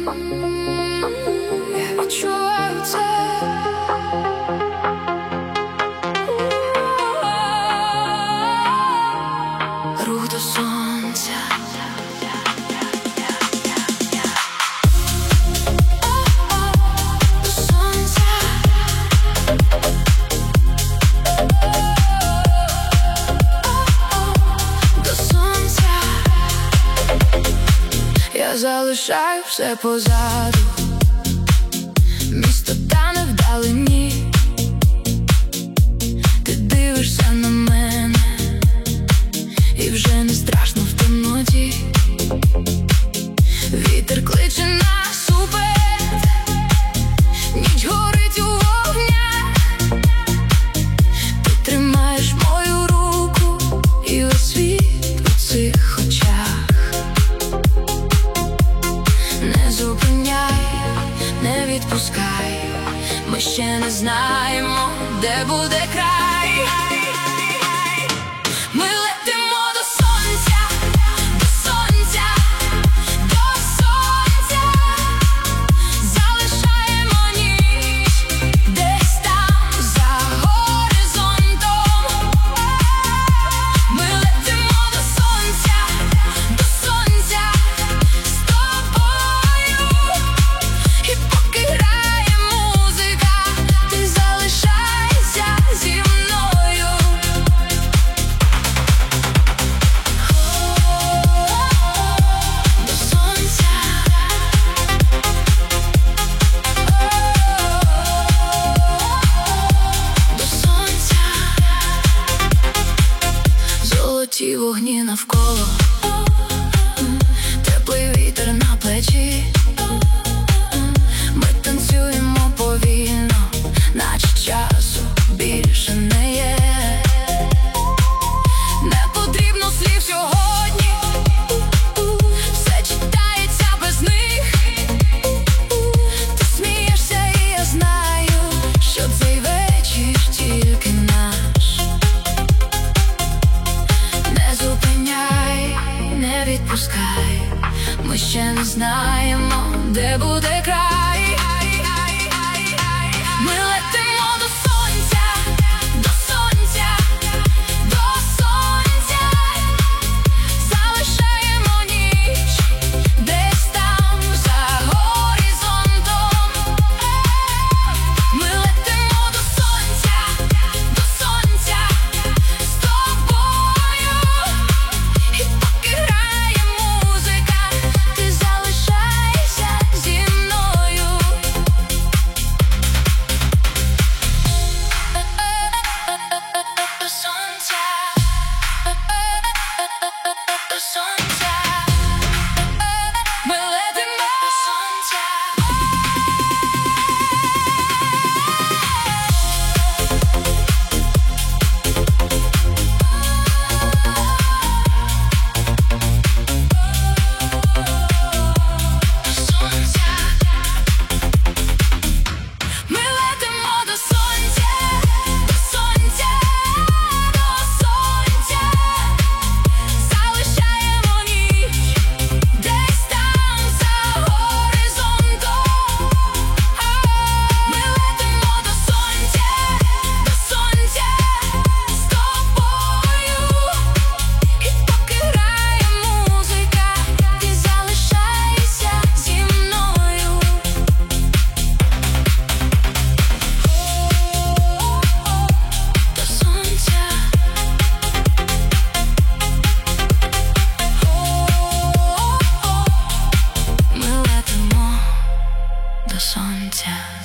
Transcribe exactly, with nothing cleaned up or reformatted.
Я відчуваю це. Рух до сонця. До сонця. До сонця. Я залишаю все позаду. Місто тане вдалині. Ти дивишся на мене, і вже не страшно в темноті. Вітер кличе нас уперед, ніч горить у вогнях. Ти тримаєш мою руку, і весь світ у цих очах. Не зупиняй, не відпускай, ми ще не знаємо, де буде край. Ми летимо до сонця, до сонця, до сонця. Залишаємо ніч десь там, за горизонтом. Ми летимо до сонця, до сонця, з тобою. І поки грає музика, ти залишайся зі мною. До сонця. До сонця. Золоті вогні навколо, теплий вітер на плечі. Ми танцюємо повільно, наче часу більше не є. Не потрібно слів сьогодні, все читається без них. Ти смієшся, і я знаю, що цей вечір тільки наш. Не зупиняй, не відпускай, ми ще не знаємо, де буде край. Ми летимо до сонця, до сонця, до сонця. Залишаємо ніч десь там, за горизонтом. Ми летимо до сонця, до сонця, з тобою. І поки грає музика, ти залишайся зі мною. До сонця. До сонця. Ми летимо до сонця. Ми летимо до сонця, до сонця, до сонця. Залишаємо ніч десь там, за горизонтом. Ми летимо до сонця, до сонця, з тобою. І поки грає музика, ти залишайся зі мною. До сонця. Ми летимо до сонця.